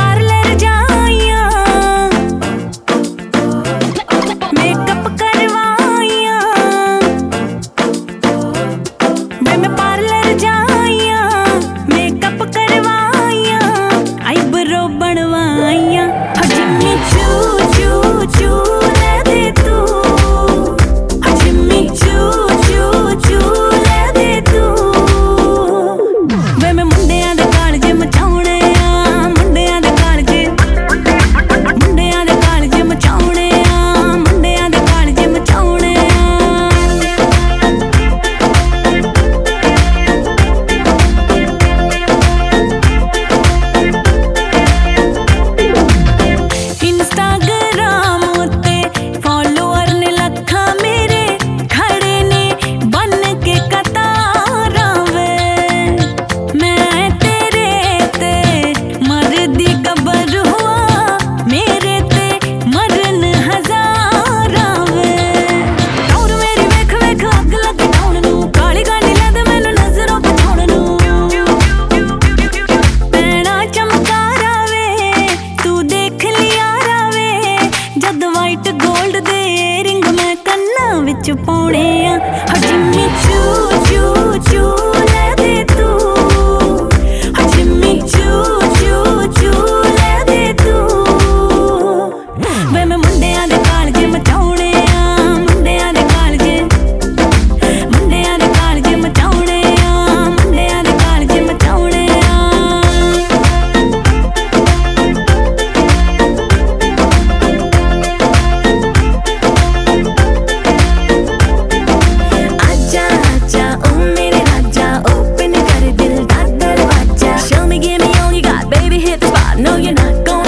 Parlour जाइया, makeup करवाइया, वे मैं parlour जाइया, मेकअप करवाइया, आईब्रो बनवाइया। जिम्मी चू चू चू ले दे तू, जिम्मी चू चू चू ले दे तू। वे मैं मुंडियां दे कालजे मचाउणे आ, मुंडियां दे कालजे, मुंडियां दे कालजे मचाउणे आ, मुंडियां दे कालजे मचाउणे आ। इंस्टाग्राम उत्ते फॉलोअर ने लखा मेरे खड़े ने बन के कतारां वे, मैं तेरे ते मरदी कबर हुआ, मेरे ते मरन हजारां वे। और मेरी वेख वेख अग लग डाउन नू, काली गानी लैंदे मैनू नजरों बचाउण नू। पैणा चमकारा वे तू देख लिया रावे, जद वाइट गोल्ड दे रिंग मैं कन्ना विच पाउणे आ। जिम्मी चू चू चू ले दे तू, जिम्मी चू चू चू ले दे तू। वे मैं मुंडियां दे कालजे मचाउणे आ, मुंडियां दे कालजे, मुंडियां दे कालजे मचाउणे आ, मुंडियां दे कालजे मचाउणे आ। आजा आजा ओ मेरे राजा, open कर दिल दा दरवाजा। Show me, give me all you got, baby hit the spot, no you're not going